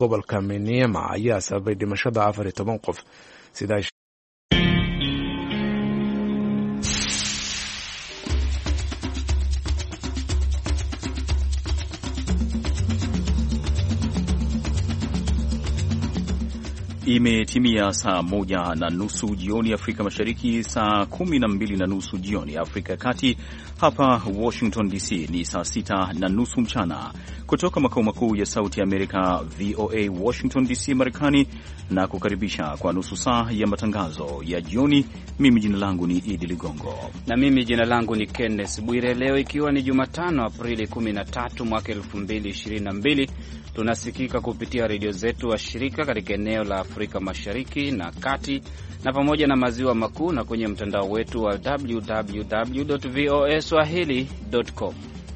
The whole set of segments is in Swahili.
gobolka Maniema ayaa sababay dhimashada 14 qof sida Imetimia saa 1:30 jioni Afrika Mashariki, saa 12:30 jioni Afrika ya Kati. Hapa Washington DC ni saa 6:30 mchana. Kutoka makao makuu ya Sauti ya Amerika VOA Washington DC Marekani, na kukaribisha kwa nusu saa ya matangazo ya jioni. Mimi jina langu ni Idi Ligongo. Na mimi jina langu ni Kenneth Bwire. Leo ikiwa ni Jumatano Aprili 13 mwaka 2022, tunasikika kupitia redio zetu wa shirika katika eneo la Afrika Mashariki na Kati na pamoja na maziwa makuu, na kwenye mtandao wetu wa www.voaswahili.com.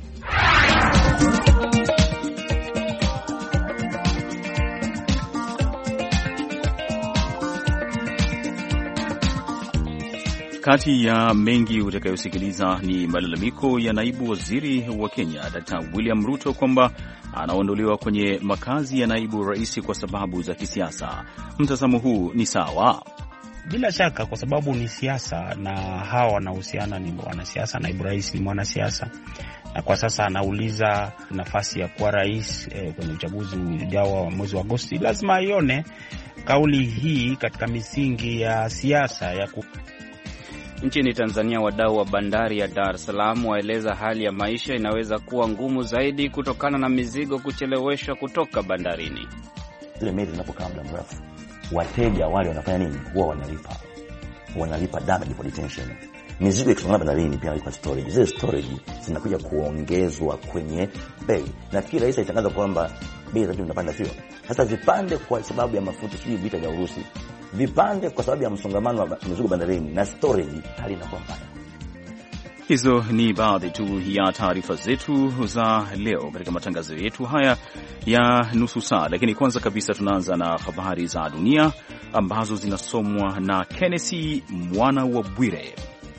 Kati ya mengi utakayosikiliza ni malalamiko ya naibu waziri wa Kenya Dr. William Ruto kwamba anaondolewa kwenye makazi ya naibu rais kwa sababu za kisiasa. Mtazamo huu ni sawa? Bila shaka, kwa sababu ni siasa na hawa wanahusiana, ni wanasiasa. Naibu rais ni mwanasiasa na kwa sasa anauliza nafasi ya kuwa rais kwenye uchaguzi ujao wa mwezi wa Agosti. Lazima aione kauli hii katika misingi ya siasa ya Nchini Tanzania, wadau wa bandari ya Dar es Salaam waeleza hali ya maisha inaweza kuwa ngumu zaidi kutokana na mizigo kucheleweshwa kutoka bandarini. Zile meli zinapokaa muda mrefu, wateja wale wanafanya nini? Huwa wanalipa damage for detention. Mizigo ikisonga bandarini pia wanalipa storage. Zile storage zinakuja kuongezwa kwenye bei. Na kila rais itangaza kwamba bei zetu zinapanda, sio? Sasa zipande kwa sababu ya mafuta, sio vita vya Urusi. Vipande kwa sababu ya msongamano wa mizigo bandarini na storage, hali inakuwa mbaya. Hizo ni baadhi tu ya taarifa zetu za leo katika matangazo yetu haya ya nusu saa, lakini kwanza kabisa tunaanza na habari za dunia ambazo zinasomwa na Kenneth Mwana wa Bwire.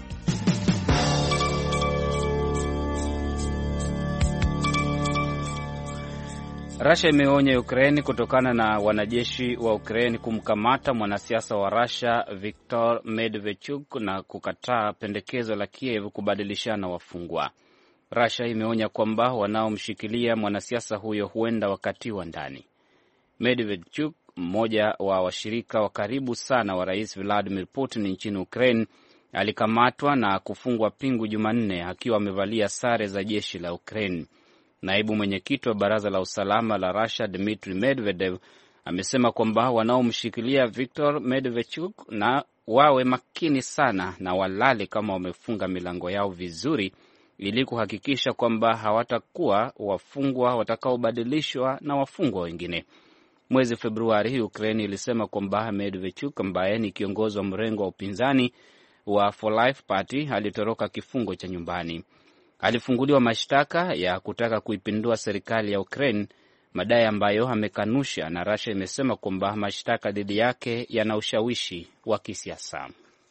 Russia imeonya Ukraine kutokana na wanajeshi wa Ukraine kumkamata mwanasiasa wa Russia Viktor Medvedchuk na kukataa pendekezo la Kiev kubadilishana wafungwa. Russia imeonya kwamba wanaomshikilia mwanasiasa huyo huenda wakatiwa ndani. Medvedchuk, mmoja wa washirika wa karibu sana wa Rais Vladimir Putin nchini Ukraine, alikamatwa na kufungwa pingu Jumanne akiwa amevalia sare za jeshi la Ukraine. Naibu mwenyekiti wa baraza la usalama la Russia Dmitry Medvedev amesema kwamba wanaomshikilia Viktor Medvedchuk na wawe makini sana na walale kama wamefunga milango yao vizuri, ili kuhakikisha kwamba hawatakuwa wafungwa watakaobadilishwa na wafungwa wengine. Mwezi Februari, Ukraine ilisema kwamba Medvedchuk, ambaye ni kiongozi wa mrengo wa upinzani wa For Life Party, alitoroka kifungo cha nyumbani. Alifunguliwa mashtaka ya kutaka kuipindua serikali ya Ukraine, madai ambayo amekanusha, na Russia imesema kwamba mashtaka dhidi yake yana ushawishi wa kisiasa.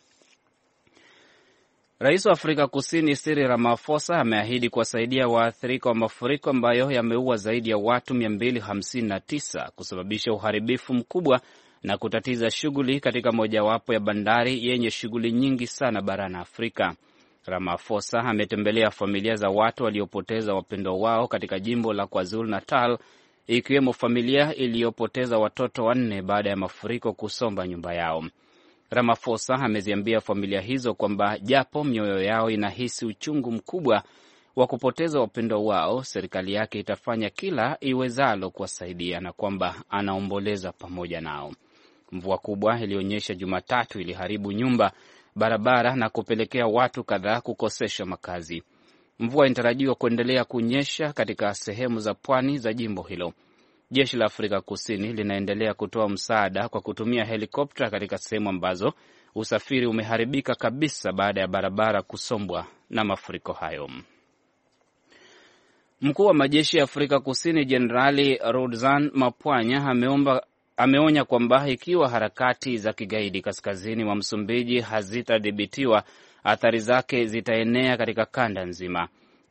Rais wa Afrika Kusini Cyril Ramaphosa ameahidi kuwasaidia waathirika wa mafuriko ambayo yameua zaidi ya watu 259, kusababisha uharibifu mkubwa na kutatiza shughuli katika mojawapo ya bandari yenye shughuli nyingi sana barani Afrika. Ramaphosa ametembelea familia za watu waliopoteza wapendwa wao katika jimbo la KwaZulu-Natal, ikiwemo familia iliyopoteza watoto 4 baada ya mafuriko kusomba nyumba yao. Ramaphosa ameziambia familia hizo kwamba japo mioyo yao inahisi uchungu mkubwa wa kupoteza wapendwa wao, serikali yake itafanya kila iwezalo kuwasaidia na kwamba anaomboleza pamoja nao. Mvua kubwa ilionyesha Jumatatu iliharibu nyumba, barabara na kupelekea watu kadhaa kukosesha makazi. Mvua inatarajiwa kuendelea kunyesha katika sehemu za pwani za jimbo hilo. Jeshi la Afrika Kusini linaendelea kutoa msaada kwa kutumia helikopta katika sehemu ambazo usafiri umeharibika kabisa baada ya barabara kusombwa na mafuriko hayo. Mkuu wa majeshi ya Afrika Kusini Jenerali Rudzan Mapwanya ameonya kwamba ikiwa harakati za kigaidi kaskazini mwa Msumbiji hazitadhibitiwa, athari zake zitaenea katika kanda nzima.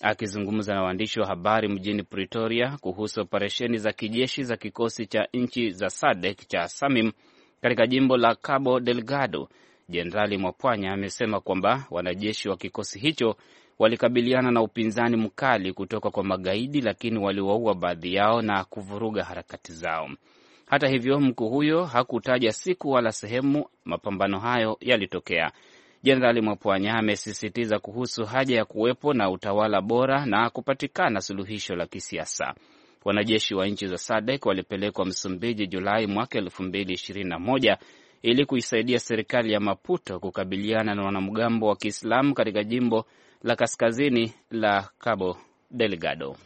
Akizungumza na waandishi wa habari mjini Pretoria kuhusu operesheni za kijeshi za kikosi cha nchi za SADC cha SAMIM katika jimbo la Cabo Delgado, Jenerali Mwapwanya amesema kwamba wanajeshi wa kikosi hicho walikabiliana na upinzani mkali kutoka kwa magaidi, lakini waliwaua baadhi yao na kuvuruga harakati zao. Hata hivyo, mkuu huyo hakutaja siku wala sehemu mapambano hayo yalitokea. Jenerali Mwapwanya amesisitiza kuhusu haja ya kuwepo na utawala bora na kupatikana suluhisho la kisiasa. Wanajeshi wa nchi za SADC walipelekwa Msumbiji Julai mwaka 2021 ili kuisaidia serikali ya Maputo kukabiliana na wanamgambo wa Kiislamu katika jimbo la kaskazini la Cabo Delgado.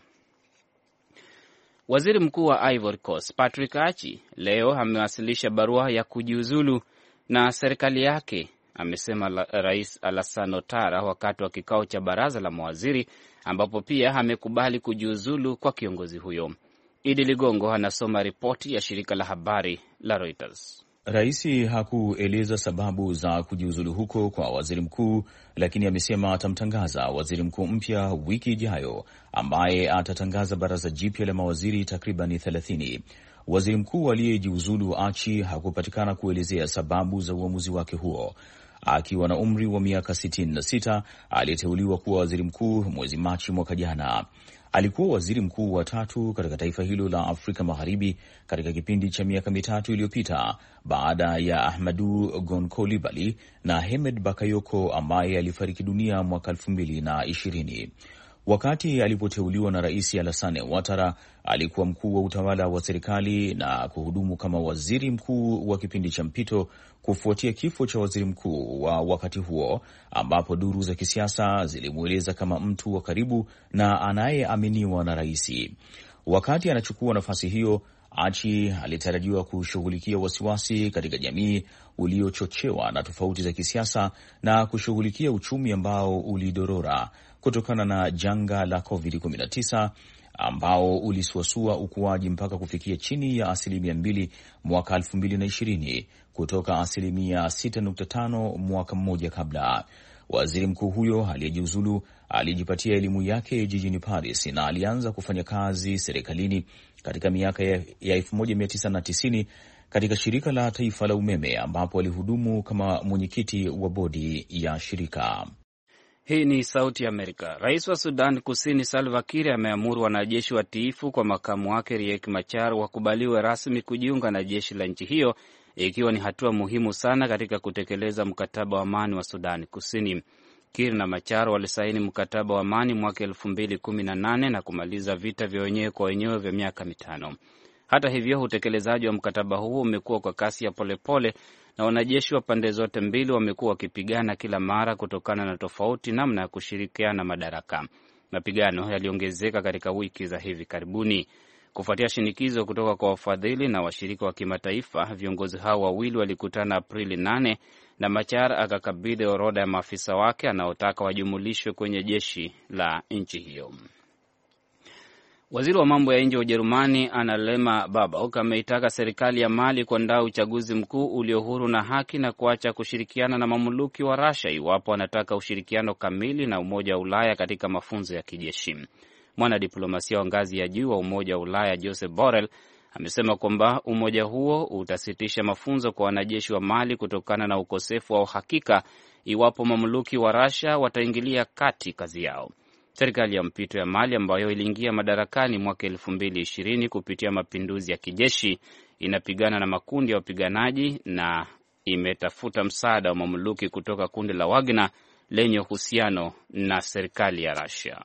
Waziri Mkuu wa Ivory Coast Patrick Achi leo amewasilisha barua ya kujiuzulu na serikali yake, amesema Rais Alassane Ouattara wakati wa kikao cha baraza la mawaziri, ambapo pia amekubali kujiuzulu kwa kiongozi huyo. Idi Ligongo anasoma ripoti ya shirika la habari la Reuters. Rais hakueleza sababu za kujiuzulu huko kwa waziri mkuu, lakini amesema atamtangaza waziri mkuu mpya wiki ijayo, ambaye atatangaza baraza jipya la mawaziri takriban 30. Waziri mkuu aliyejiuzulu Achi hakupatikana kuelezea sababu za uamuzi wake huo. Akiwa na umri wa miaka 66, aliteuliwa kuwa waziri mkuu mwezi Machi mwaka jana. Alikuwa waziri mkuu wa tatu katika taifa hilo la Afrika Magharibi katika kipindi cha miaka mitatu iliyopita, baada ya Ahmadou Gon Coulibaly na Hamed Bakayoko ambaye alifariki dunia mwaka 2020. Wakati alipoteuliwa na Rais Alassane Ouattara, alikuwa mkuu wa utawala wa serikali na kuhudumu kama waziri mkuu wa kipindi cha mpito kufuatia kifo cha waziri mkuu wa wakati huo, ambapo duru za kisiasa zilimweleza kama mtu wa karibu na anayeaminiwa na rais. Wakati anachukua nafasi hiyo, Achi alitarajiwa kushughulikia wasiwasi katika jamii uliochochewa na tofauti za kisiasa na kushughulikia uchumi ambao ulidorora kutokana na janga la COVID-19 ambao ulisuasua ukuaji mpaka kufikia chini ya 2% mwaka 2020 kutoka 6.5% mwaka mmoja kabla. Waziri mkuu huyo aliyejiuzulu alijipatia elimu yake jijini Paris na alianza kufanya kazi serikalini katika miaka ya 1990 katika shirika la taifa la umeme, ambapo alihudumu kama mwenyekiti wa bodi ya shirika. Hii ni Sauti ya Amerika. Rais wa Sudan Kusini Salva Kiir ameamuru wanajeshi watiifu kwa makamu wake Riek Machar wakubaliwe rasmi kujiunga na jeshi la nchi hiyo, ikiwa ni hatua muhimu sana katika kutekeleza mkataba wa amani wa Sudan Kusini. Kiir na Machar walisaini mkataba wa amani mwaka 2018 na kumaliza vita vya wenyewe kwa wenyewe vya miaka 5. Hata hivyo, utekelezaji wa mkataba huo umekuwa kwa kasi ya polepole na wanajeshi wa pande zote mbili wamekuwa wakipigana kila mara kutokana na tofauti namna ya kushirikiana madaraka. Mapigano yaliongezeka katika wiki za hivi karibuni kufuatia shinikizo kutoka kwa wafadhili na washirika wa kimataifa. Viongozi hao wawili walikutana Aprili 8 na Machar akakabidhi orodha ya maafisa wake anaotaka wajumulishwe kwenye jeshi la nchi hiyo. Waziri wa mambo ya nje wa Ujerumani Annalena Baerbock ameitaka serikali ya Mali kuandaa uchaguzi mkuu ulio huru na haki na kuacha kushirikiana na mamluki wa Russia iwapo anataka ushirikiano kamili na Umoja wa Ulaya katika mafunzo ya kijeshi. Mwanadiplomasia wa ngazi ya juu wa Umoja wa Ulaya Joseph Borrell amesema kwamba umoja huo utasitisha mafunzo kwa wanajeshi wa Mali kutokana na ukosefu wa uhakika iwapo mamluki wa Russia wataingilia kati kazi yao. Serikali ya mpito ya Mali ambayo iliingia madarakani mwaka 2020 kupitia mapinduzi ya kijeshi inapigana na makundi ya wapiganaji na imetafuta msaada wa mamluki kutoka kundi la Wagner lenye uhusiano na serikali ya Russia.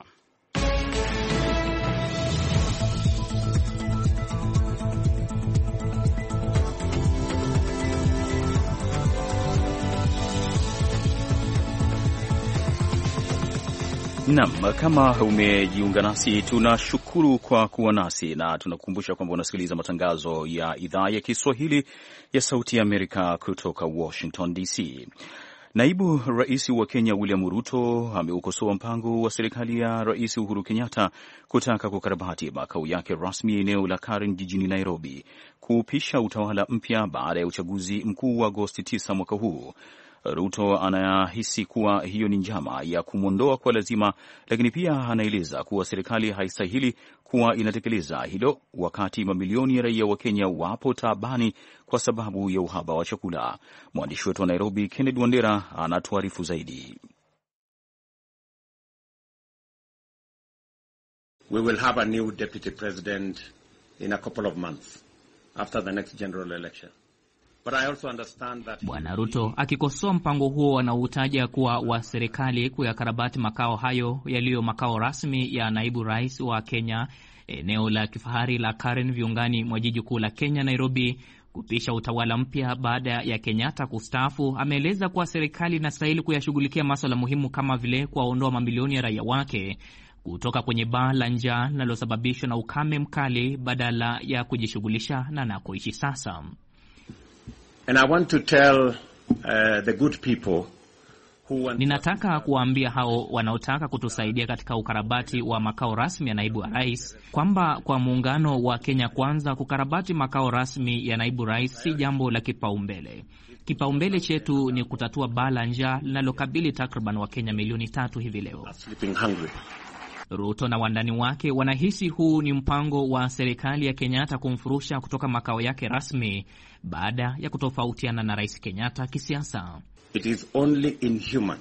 Naam, kama umejiunga nasi tunashukuru kwa kuwa nasi na tunakukumbusha kwamba unasikiliza matangazo ya idhaa ya Kiswahili ya Sauti ya Amerika kutoka Washington DC. Naibu Rais wa Kenya William Ruto ameukosoa mpango wa serikali ya Rais Uhuru Kenyatta kutaka kukarabati makao yake rasmi eneo la Karen jijini Nairobi kuupisha utawala mpya baada ya uchaguzi mkuu wa Agosti 9 mwaka huu. Ruto anahisi kuwa hiyo ni njama ya kumwondoa kwa lazima, lakini pia anaeleza kuwa serikali haistahili kuwa inatekeleza hilo wakati mamilioni ya raia wa Kenya wapo taabani kwa sababu ya uhaba wa chakula. Mwandishi wetu wa Nairobi, Kennedy Wandera, anatuarifu zaidi. We will have a new deputy president in a couple of months after the next general election. But I also understand that Bwana Ruto akikosoa mpango huo anautaja kuwa wa serikali kuyakarabati makao hayo yaliyo makao rasmi ya naibu rais wa Kenya, eneo la kifahari la Karen viungani mwa jiji kuu la Kenya, Nairobi, kupisha utawala mpya baada ya Kenyatta kustaafu. Ameeleza kuwa serikali inastahili kuyashughulikia masuala muhimu kama vile kuwaondoa mamilioni ya raia wake kutoka kwenye baa la njaa linalosababishwa na ukame mkali badala ya kujishughulisha na nakoishi sasa. And I want to tell the good people who want... Ninataka kuwaambia hao wanaotaka kutusaidia katika ukarabati wa makao rasmi ya naibu wa rais kwamba kwa muungano wa Kenya Kwanza, kukarabati makao rasmi ya naibu rais si jambo la kipaumbele. Kipaumbele chetu ni kutatua baa la njaa linalokabili takriban Wakenya milioni 3 hivi leo. Ruto na wandani wake wanahisi huu ni mpango wa serikali ya Kenyatta kumfurusha kutoka makao yake rasmi baada ya kutofautiana na Rais Kenyatta kisiasa. It is only inhuman.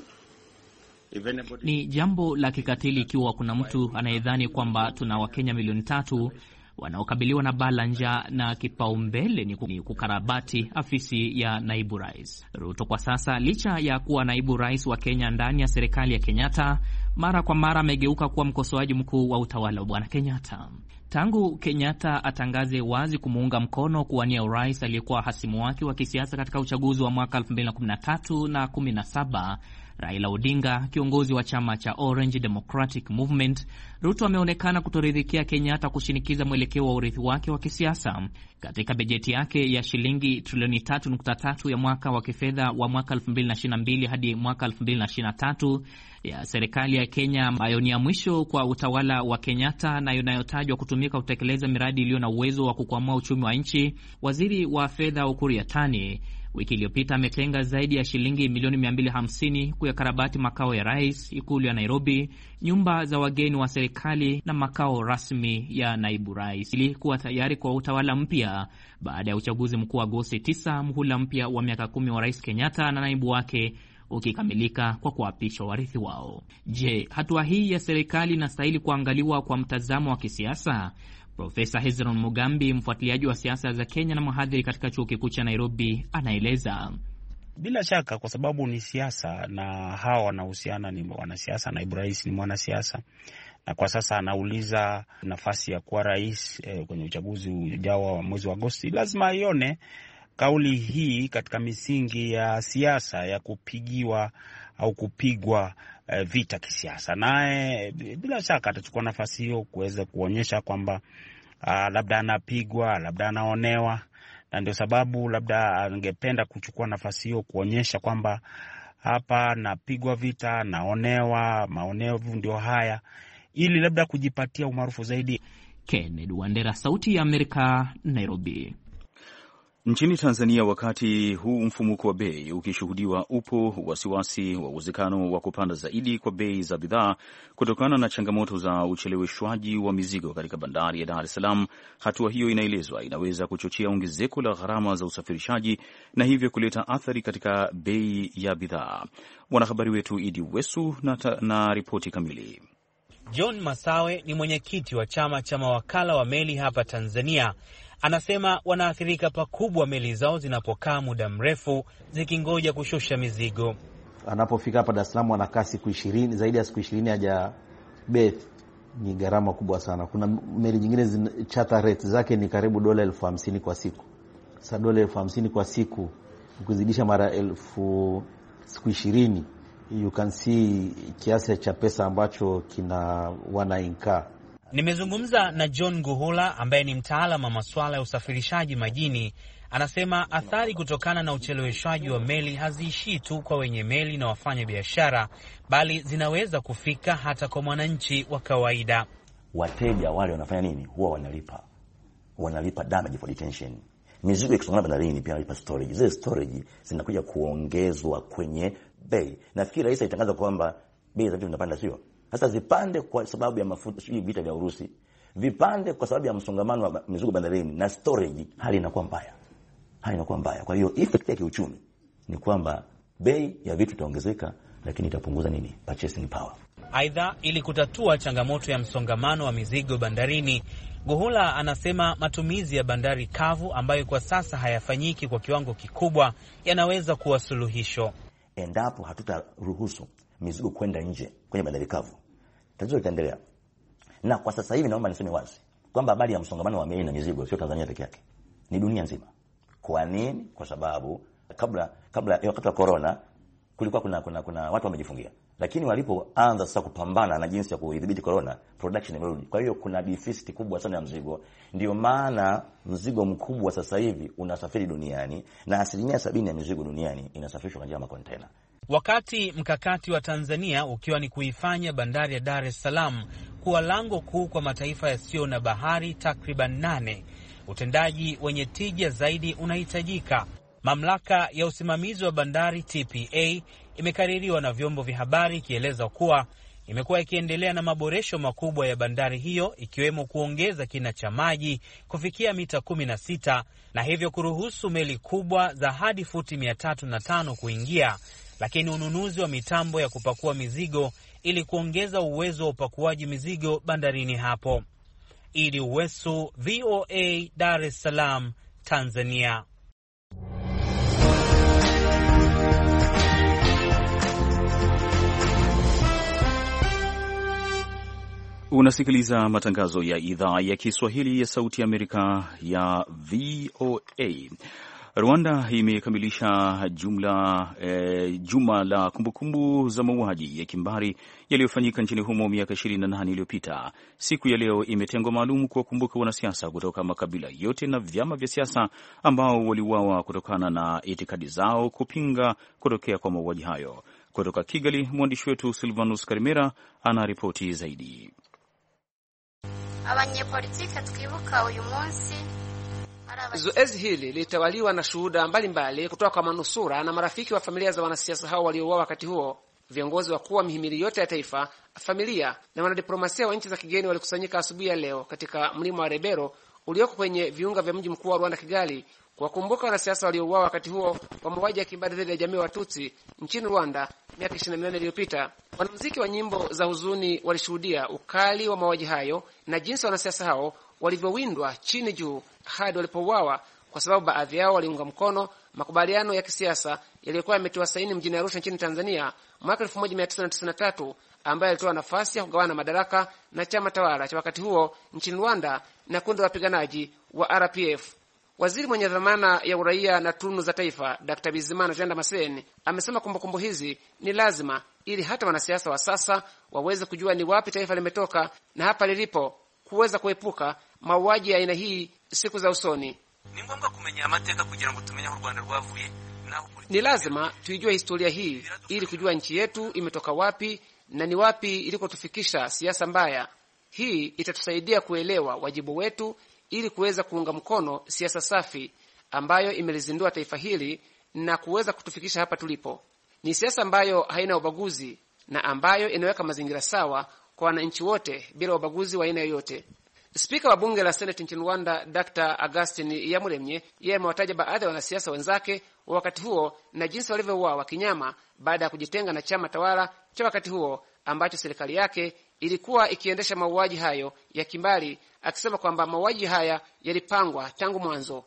Ni jambo la kikatili ikiwa kuna mtu anayedhani kwamba tuna Wakenya milioni 3 wanaokabiliwa na baa la njaa na kipaumbele ni kukarabati afisi ya naibu rais. Ruto kwa sasa, licha ya kuwa naibu rais wa Kenya ndani ya serikali ya Kenyatta, mara kwa mara amegeuka kuwa mkosoaji mkuu wa utawala wa Bwana Kenyatta. Tangu Kenyatta atangaze wazi kumuunga mkono kuwania urais aliyekuwa hasimu wake wa kisiasa katika uchaguzi wa mwaka 2013 na 17, Raila Odinga, kiongozi wa chama cha Orange Democratic Movement, Ruto ameonekana kutoridhikia Kenyatta kushinikiza mwelekeo wa urithi wake wa kisiasa. Katika bajeti yake ya shilingi trilioni 3.3 ya mwaka wa kifedha wa mwaka 2022 hadi mwaka 2023 ya serikali ya Kenya, ambayo ni ya mwisho kwa utawala wa Kenyatta na inayotajwa kutumika kutekeleza miradi iliyo na uwezo wa kukwamua uchumi wa nchi, waziri wa fedha Ukur Yatani wiki iliyopita ametenga zaidi ya shilingi milioni 250 kuyakarabati makao ya rais, ikulu ya Nairobi, nyumba za wageni wa serikali na makao rasmi ya naibu rais, ili kuwa tayari kwa utawala mpya baada ya uchaguzi mkuu wa Agosti 9, muhula mpya wa miaka 10 wa Rais Kenyatta na naibu wake ukikamilika kwa kuapishwa warithi wao. Je, hatua hii ya serikali inastahili kuangaliwa kwa mtazamo wa kisiasa? Profesa Hezron Mugambi, mfuatiliaji wa siasa za Kenya na mhadhiri katika chuo kikuu cha Nairobi, anaeleza. Bila shaka, kwa sababu ni siasa na hawa wanahusiana, ni wanasiasa. Naibu rais ni mwanasiasa, na kwa sasa anauliza nafasi ya kuwa rais kwenye uchaguzi ujao wa mwezi wa Agosti. Lazima ione kauli hii katika misingi ya siasa ya kupigiwa au kupigwa vita kisiasa. Naye bila shaka atachukua nafasi hiyo kuweza kuonyesha kwamba labda anapigwa, labda anaonewa, na ndio sababu labda angependa kuchukua nafasi hiyo kuonyesha kwamba hapa napigwa vita, naonewa, maonevu ndio haya, ili labda kujipatia umaarufu zaidi. Kennedy Wandera, Sauti ya Amerika, Nairobi. Nchini Tanzania, wakati huu mfumuko wa bei ukishuhudiwa, upo wasiwasi wa uwezekano wa kupanda zaidi kwa bei za bidhaa kutokana na changamoto za ucheleweshwaji wa mizigo katika bandari ya Dar es Salaam. Hatua hiyo inaelezwa inaweza kuchochea ongezeko la gharama za usafirishaji na hivyo kuleta athari katika bei ya bidhaa. Mwanahabari wetu Idi Wesu na ripoti kamili. John Masawe ni mwenyekiti wa chama cha mawakala wa meli hapa Tanzania. Anasema wanaathirika pakubwa meli zao zinapokaa muda mrefu zikingoja kushusha mizigo. Anapofika hapa Dar es Salaam anakaa siku 20, zaidi ya siku 20 haja berth. Ni gharama kubwa sana. Kuna meli nyingine charter rate zake ni karibu $50,000 kwa siku. Sasa $50,000 kwa siku ukizidisha mara 1000 siku 20, you can see kiasi cha pesa ambacho kina wanainka. Nimezungumza na John Guhula ambaye ni mtaalamu wa masuala ya usafirishaji majini. Anasema athari kutokana na ucheleweshwaji wa meli haziishii tu kwa wenye meli na wafanya biashara, bali zinaweza kufika hata kwa mwananchi wa kawaida. Wateja wale wanafanya nini? Huwa wanalipa damage for detention. Mizigo ikisonga bandarini pia inalipa storage. Zile storage zinakuja kuongezwa kwenye bei. Nafikiri rais alitangaza kwamba bei za vitu zinapanda, sio? Sasa zipande kwa sababu ya mafuta, sio vita vya Urusi. Vipande kwa sababu ya msongamano wa mizigo bandarini na storage, hali inakuwa mbaya. Kwa hiyo effect ya kiuchumi ni kwamba bei ya vitu itaongezeka, lakini itapunguza nini? Purchasing power. Aidha, ili kutatua changamoto ya msongamano wa mizigo bandarini, Guhula anasema matumizi ya bandari kavu ambayo kwa sasa hayafanyiki kwa kiwango kikubwa yanaweza kuwa suluhisho. Endapo hatutaruhusu mizigo kwenda nje kwenye bandari kavu, tatizo litaendelea. Na kwa sasa hivi naomba niseme wazi kwamba habari ya msongamano wa meli na mizigo sio Tanzania peke yake, ni dunia nzima. Kwa nini? Kwa sababu kabla wakati wa corona kulikuwa kuna watu wamejifungia, lakini walipoanza sasa kupambana na jinsi ya kudhibiti corona, production imerudi. Kwa hiyo kuna deficit kubwa sana ya mzigo. Ndio maana mzigo mkubwa sasa hivi unasafiri duniani, na 70% ya mizigo duniani inasafirishwa kwa njia ya makontena. Wakati mkakati wa Tanzania ukiwa ni kuifanya bandari ya Dar es Salaam kuwa lango kuu kwa mataifa yasiyo na bahari takriban 8, utendaji wenye tija zaidi unahitajika. Mamlaka ya usimamizi wa bandari TPA imekaririwa na vyombo vya habari ikieleza kuwa imekuwa ikiendelea na maboresho makubwa ya bandari hiyo, ikiwemo kuongeza kina cha maji kufikia mita 16 na hivyo kuruhusu meli kubwa za hadi futi 305 kuingia, lakini ununuzi wa mitambo ya kupakua mizigo ili kuongeza uwezo wa upakuaji mizigo bandarini hapo. Idi Uwesu, VOA, Dar es Salaam, Tanzania. Unasikiliza matangazo ya idhaa ya Kiswahili ya Sauti ya Amerika ya VOA. Rwanda imekamilisha juma la kumbukumbu za mauaji ya kimbari yaliyofanyika nchini humo miaka 28 iliyopita. Siku ya leo imetengwa maalum kuwakumbuka wanasiasa kutoka makabila yote na vyama vya siasa ambao waliuawa kutokana na itikadi zao kupinga kutokea kwa mauaji hayo. Kutoka Kigali, mwandishi wetu Silvanus Karimera ana ripoti zaidi. Abanyepolitiki twibuka uyu munsi. Zoezi hili lilitawaliwa na shuhuda mbalimbali kutoka kwa manusura na marafiki wa familia za wanasiasa hao waliouawa wakati huo. Viongozi wakuu wa mihimili yote ya taifa, familia na wanadiplomasia wa nchi za kigeni walikusanyika asubuhi ya leo katika mlima wa Rebero ulioko kwenye viunga vya mji mkuu wa Rwanda, Kigali, kuwakumbuka wanasiasa waliouawa wakati huo wa mauaji ya kimbari dhidi ya jamii wa Tutsi nchini Rwanda miaka 28 iliyopita. Wanamuziki wa nyimbo za huzuni walishuhudia ukali wa mauaji hayo na jinsi wanasiasa hao walivyowindwa chini juu hadi walipouawa, kwa sababu baadhi yao waliunga mkono makubaliano ya kisiasa yaliyokuwa yametiwa saini mjini Arusha nchini Tanzania mwaka 1993 ambayo yalitoa nafasi ya kugawana madaraka na chama tawala cha wakati huo nchini Rwanda na kundi la wapiganaji wa RPF. Waziri mwenye dhamana ya uraia na tunu za taifa, Dr. Bizimana Jean Damascene, amesema kumbukumbu hizi ni lazima ili hata wanasiasa wa sasa waweze kujua ni wapi taifa limetoka na hapa lilipo, kuweza kuepuka mauaji ya aina hii siku za usoni. Ni lazima tuijue historia hii ili kujua nchi yetu imetoka wapi na ni wapi ilikotufikisha siasa mbaya. Hii itatusaidia kuelewa wajibu wetu ili kuweza kuunga mkono siasa safi ambayo imelizindua taifa hili na kuweza kutufikisha hapa tulipo. Ni siasa ambayo haina ubaguzi na ambayo inaweka mazingira sawa kwa wananchi wote bila ubaguzi wa aina yoyote. Spika wa bunge la Senate nchini Rwanda, Dr. Augustin Iyamuremye, yeye amewataja baadhi ya wanasiasa wenzake wa wakati huo na jinsi walivyouawa kinyama baada ya kujitenga na chama tawala cha wakati huo ambacho serikali yake ilikuwa ikiendesha mauaji hayo ya kimbari, akisema kwamba mauaji haya yalipangwa tangu mwanzo.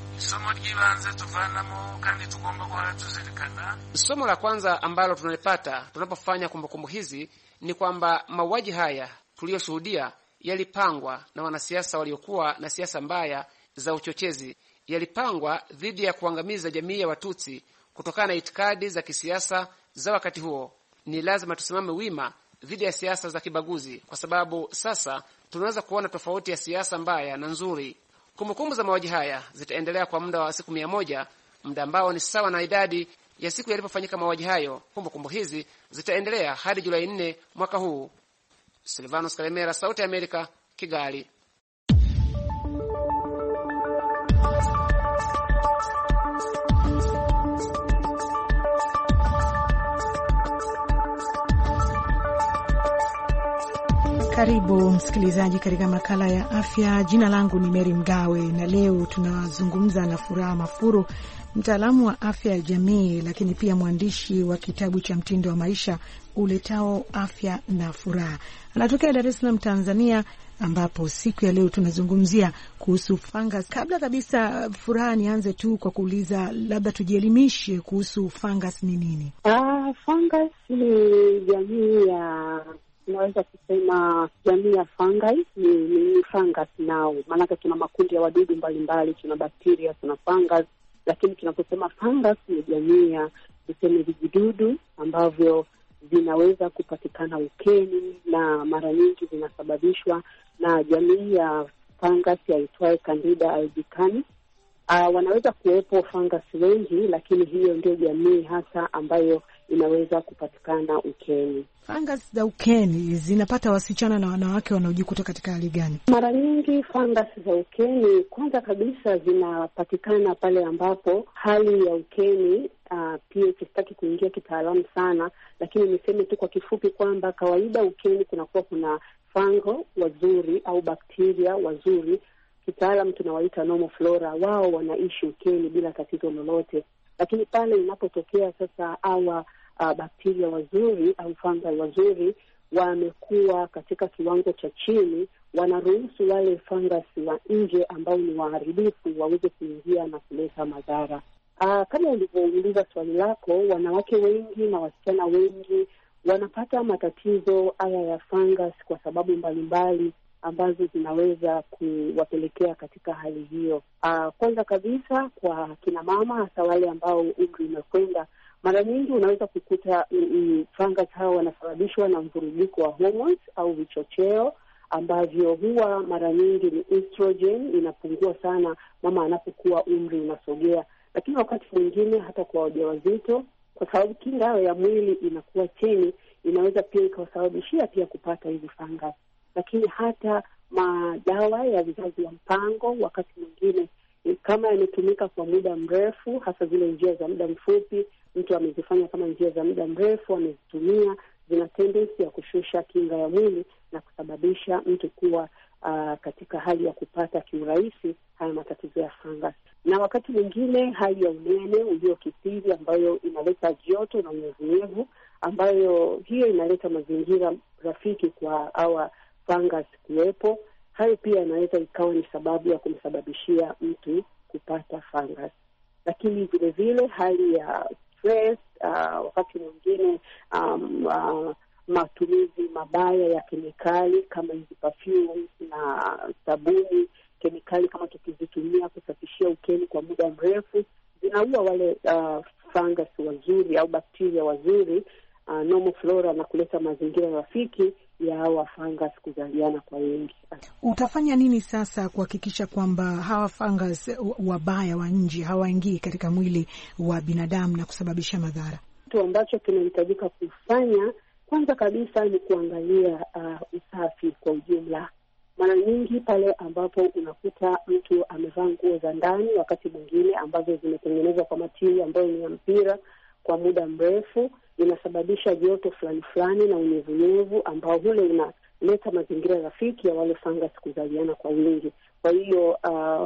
Somo la kwanza ambalo tunalipata tunapofanya kumbukumbu hizi ni kwamba mauaji haya tuliyoshuhudia yalipangwa na wanasiasa waliokuwa na siasa mbaya za uchochezi. Yalipangwa dhidi ya kuangamiza jamii ya Watutsi kutokana na itikadi za kisiasa za wakati huo. Ni lazima tusimame wima dhidi ya siasa za kibaguzi, kwa sababu sasa tunaweza kuona tofauti ya siasa mbaya na nzuri. Kumbukumbu za mauaji haya zitaendelea kwa muda wa siku 100, muda ambao ni sawa na idadi ya siku yalipofanyika mauaji hayo. Kumbukumbu hizi zitaendelea hadi Julai 4 mwaka huu. Silvanus Kalemera, Sauti ya Amerika, Kigali. Karibu msikilizaji katika makala ya afya. Jina langu ni Mary Mgawe na leo tunazungumza na Furaha Mafuru, mtaalamu wa afya ya jamii, lakini pia mwandishi wa kitabu cha mtindo wa maisha uletao afya na furaha. Anatokea Dar es Salaam, Tanzania, ambapo siku ya leo tunazungumzia kuhusu fungus. Kabla kabisa, Furaha, nianze tu kwa kuuliza, labda tujielimishe kuhusu fungus ni nini? Fungus ni jamii ya, tunaweza kusema jamii ya fungi, ni fungus nao. Maana tuna makundi ya wadudu mbalimbali, tuna bakteria, tuna fungus, lakini tunaposema fungus ni jamii ya tuseme vijidudu ambavyo vinaweza kupatikana ukeni na mara nyingi vinasababishwa na jamii ya fungus yaitwaye Candida albicans. Wanaweza kuwepo fungus wengi, lakini hiyo ndio jamii hasa ambayo inaweza kupatikana ukeni. Fungus za ukeni zinapata wasichana na wanawake wanaojikuta katika hali gani? Mara nyingi fungus za ukeni kwanza kabisa zinapatikana pale ambapo hali ya ukeni, pia sitaki kuingia kitaalamu sana, lakini niseme tu kwa kifupi kwamba kawaida ukeni kunakuwa kuna fungo wazuri au bakteria wazuri, kitaalamu tunawaita normal flora. Wao wanaishi ukeni bila tatizo lolote, lakini pale inapotokea sasa bakteria wazuri au fungi wazuri wamekuwa katika kiwango cha chini, wanaruhusu wale fungus wa nje ambao ni waharibifu waweze kuingia na kuleta madhara. Kama ulivyouliza swali lako, wanawake wengi na wasichana wengi wanapata matatizo haya ya fungus kwa sababu mbalimbali ambazo zinaweza kuwapelekea katika hali hiyo. Kwanza kabisa kwa kina mama, hasa wale ambao umri umekwenda, mara nyingi unaweza kukuta fungus hao wanasababishwa na mvurugiko wa hormones au vichocheo ambavyo huwa mara nyingi ni estrogen inapungua sana mama anapokuwa umri unasogea. Lakini wakati mwingine hata kwa wajawazito, kwa sababu kinga yao ya mwili inakuwa chini, inaweza pia ikawasababishia pia kupata hizi fungus. Lakini hata madawa ya vizazi ya mpango wakati mwingine kama yametumika kwa muda mrefu, hasa zile njia za muda mfupi, mtu amezifanya kama njia za muda mrefu, amezitumia, zina tendency ya kushusha kinga ya mwili na kusababisha mtu kuwa katika hali ya kupata kiurahisi haya matatizo ya fungus. Na wakati mwingine hali ya unene uliokithiri ambayo inaleta joto na unyevunyevu, ambayo hiyo inaleta mazingira rafiki kwa hawa fungus kuwepo. Hayo pia inaweza ikawa ni sababu ya kumsababishia mtu kupata fungus. Lakini vile vile hali ya stress, wakati mwingine matumizi mabaya ya kemikali kama hizi perfume na sabuni, kemikali kama tukizitumia kusafishia ukeni kwa muda mrefu, zinaua wale fungus wazuri au bakteria wazuri, normal flora, na kuleta mazingira rafiki ya hawa fungus kuzaliana kwa wingi. Utafanya nini sasa kuhakikisha kwamba hawa fungus wabaya wa nje hawaingii katika mwili wa binadamu na kusababisha madhara? Kitu ambacho kinahitajika kufanya kwanza kabisa ni kuangalia usafi kwa ujumla. Mara nyingi pale ambapo unakuta mtu amevaa nguo za ndani wakati mwingine ambazo zimetengenezwa kwa matiri ambayo ni ya mpira kwa muda mrefu, inasababisha joto fulani na unyevunyevu ambao ule unaleta mazingira rafiki ya wale fungus kuzaliana kwa wingi. Kwa hiyo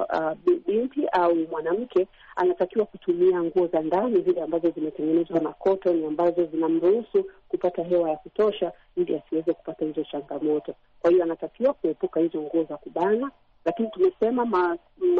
binti au mwanamke anatakiwa kutumia nguo za ndani zile ambazo zimetengenezwa na cotton ambazo zinamruhusu kupata hewa ya kutosha ili asiweze kupata hizo changamoto. Kwa hiyo anatakiwa kuepuka hizo nguo za kubana, lakini tumesema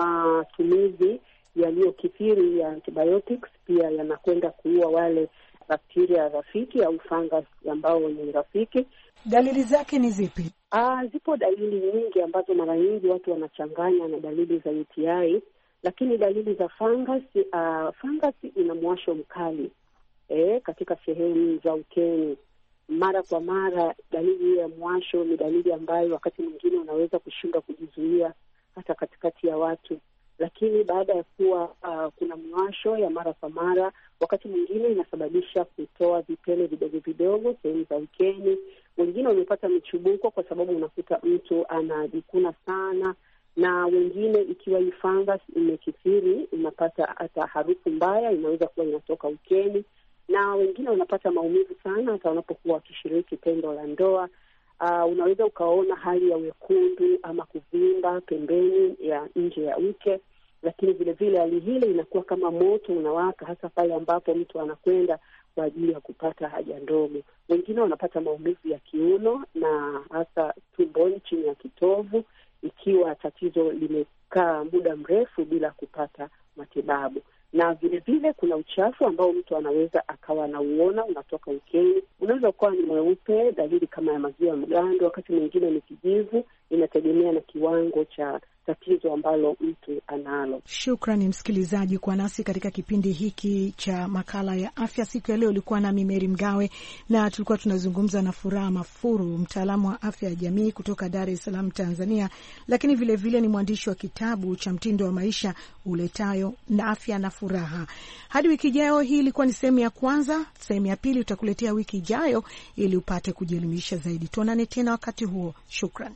matumizi yaliyokithiri ya antibiotics pia yanakwenda kuua wale bakteria rafiki au fungus ambao ni rafiki. Dalili zake ni zipi? Zipo dalili nyingi ambazo mara nyingi watu wanachanganya na dalili za UTI, lakini dalili za fungus, fungus ina mwasho mkali katika sehemu za ukeni. Mara kwa mara dalili ya mwasho ni dalili ambayo wakati mwingine unaweza kushindwa kujizuia hata katikati ya watu. Lakini baada ya kuwa kuna mwasho ya mara kwa mara, wakati mwingine inasababisha kutoa vipele vidogo vidogo sehemu za ukeni. Wengine wamepata michubuko kwa sababu unakuta mtu anajikuna sana, na wengine ikiwa hii fungus imekithiri unapata hata harufu mbaya inaweza kuwa inatoka ukeni, na wengine wanapata maumivu sana hata wanapokuwa wakishiriki tendo la ndoa. unaweza ukaona hali ya wekundu ama kuvimba pembeni ya nje ya uke, lakini vile vile hali hile inakuwa kama moto unawaka, hasa pale ambapo mtu anakwenda kwa ajili ya kupata haja ndogo. Wengine wanapata maumivu ya kiuno na hasa tumboni chini ya kitovu, ikiwa tatizo limekaa muda mrefu bila kupata matibabu. Na vile vile kuna uchafu ambao mtu anaweza akawa anauona unatoka ukeni. Unaweza kuwa ni mweupe, dalili kama ya maziwa mgando, wakati mwingine ni kijivu, inategemea na kiwango cha tatizo ambalo mtu analo. Shukrani msikilizaji kwa nasi katika kipindi hiki cha makala ya afya. Siku ya leo ulikuwa nami Meri Mgawe na tulikuwa tunazungumza na Furaha Mafuru, mtaalamu wa afya ya jamii kutoka Dar es Salaam, Tanzania, lakini vile vile ni mwandishi wa kitabu cha mtindo wa maisha uletayo na afya na furaha. Hadi wiki ijayo. Hii ilikuwa ni sehemu ya kwanza. Sehemu ya pili utakuletea wiki ijayo ili upate kujielimisha zaidi. Tuonane tena wakati huo. Shukrani.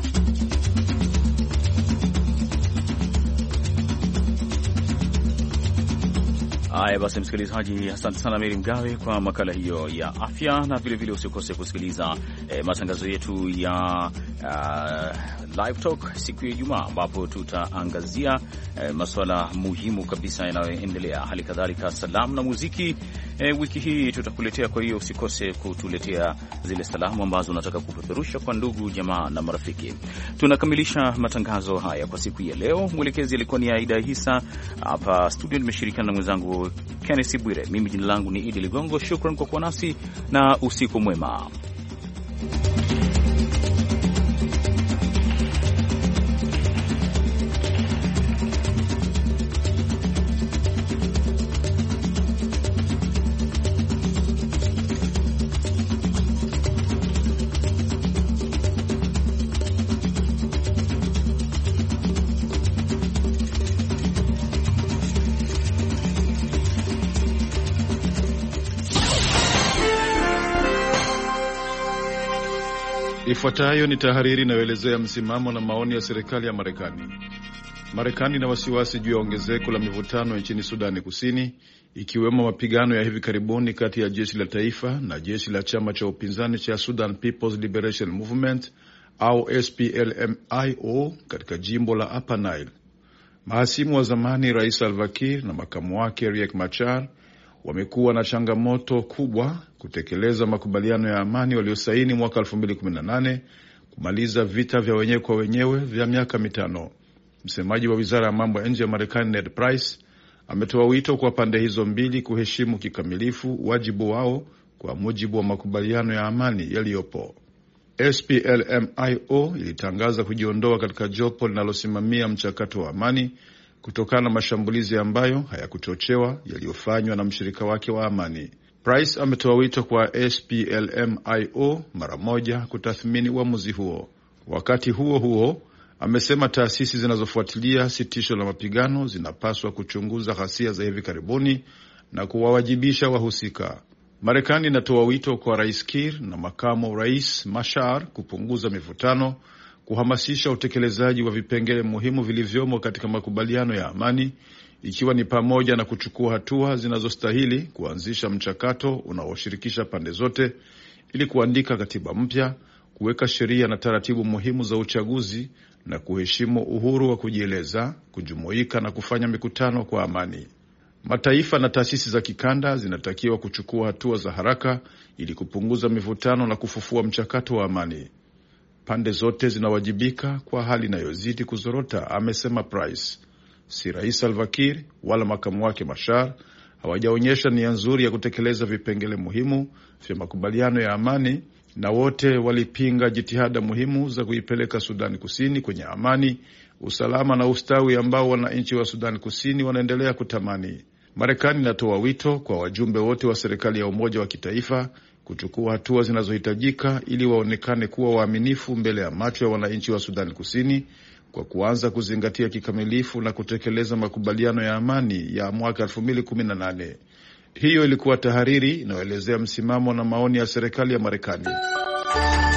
Haya basi, msikilizaji, asante sana Meri Mgawe kwa makala hiyo ya afya, na vile vile usikose kusikiliza matangazo yetu ya Live Talk siku ya Ijumaa, ambapo tutaangazia masuala muhimu kabisa yanayoendelea. Hali kadhalika salamu na muziki wiki hii tutakuletea, kwa hiyo usikose kutuletea zile salamu ambazo unataka kupeperusha kwa ndugu, jamaa na marafiki. Tunakamilisha matangazo haya kwa siku ya leo. Mwelekezi alikuwa ni Aida Hisa. Hapa studio nimeshirikiana na mwenzangu Kenneth Bwire. Mimi jina langu ni Idi Ligongo. Shukran kwa kuwa nasi na usiku mwema. Ifuatayo ni tahariri inayoelezea msimamo na maoni ya serikali ya Marekani. Marekani ina wasiwasi juu ya ongezeko la mivutano nchini Sudani Kusini, ikiwemo mapigano ya hivi karibuni kati ya jeshi la taifa na jeshi la chama cha upinzani cha Sudan People's Liberation Movement au SPLM-IO katika jimbo la Upper Nile. Mahasimu wa zamani Rais Salva Kiir na makamu wake Riek Machar wamekuwa na changamoto kubwa kutekeleza makubaliano ya amani waliosaini mwaka 2018 kumaliza vita vya wenyewe kwa wenyewe vya miaka 5. Msemaji wa Wizara ya Mambo ya Nje ya Marekani Ned Price ametoa wito kwa pande hizo mbili kuheshimu kikamilifu wajibu wao kwa mujibu wa makubaliano ya amani yaliyopo. SPLM-IO ilitangaza kujiondoa katika jopo linalosimamia mchakato wa amani kutokana na mashambulizi ambayo hayakuchochewa yaliyofanywa na mshirika wake wa amani. Price ametoa wito kwa SPLM-IO mara moja kutathmini uamuzi huo. Wakati huo huo, amesema taasisi zinazofuatilia sitisho la mapigano zinapaswa kuchunguza ghasia za hivi karibuni na kuwawajibisha wahusika. Marekani inatoa wito kwa Rais Kiir na makamu Rais Machar kupunguza mivutano, kuhamasisha utekelezaji wa vipengele muhimu vilivyomo katika makubaliano ya amani, ikiwa ni pamoja na kuchukua hatua zinazostahili kuanzisha mchakato unaoshirikisha pande zote ili kuandika katiba mpya, kuweka sheria na taratibu muhimu za uchaguzi na kuheshimu uhuru wa kujieleza, kujumuika na kufanya mikutano kwa amani. Mataifa na taasisi za kikanda zinatakiwa kuchukua hatua za haraka ili kupunguza mivutano na kufufua mchakato wa amani. Pande zote zinawajibika kwa hali inayozidi kuzorota, amesema Price. Si Rais Salva Kiir wala makamu wake Machar hawajaonyesha nia nzuri ya kutekeleza vipengele muhimu vya makubaliano ya amani, na wote walipinga jitihada muhimu za kuipeleka Sudani Kusini kwenye amani, usalama na ustawi ambao wananchi wa Sudani Kusini wanaendelea kutamani. Marekani inatoa wito kwa wajumbe wote wa serikali ya umoja wa kitaifa kuchukua hatua zinazohitajika ili waonekane kuwa waaminifu mbele ya macho ya wananchi wa Sudani Kusini kwa kuanza kuzingatia kikamilifu na kutekeleza makubaliano ya amani ya mwaka 2018. Hiyo ilikuwa tahariri inayoelezea msimamo na maoni ya serikali ya Marekani.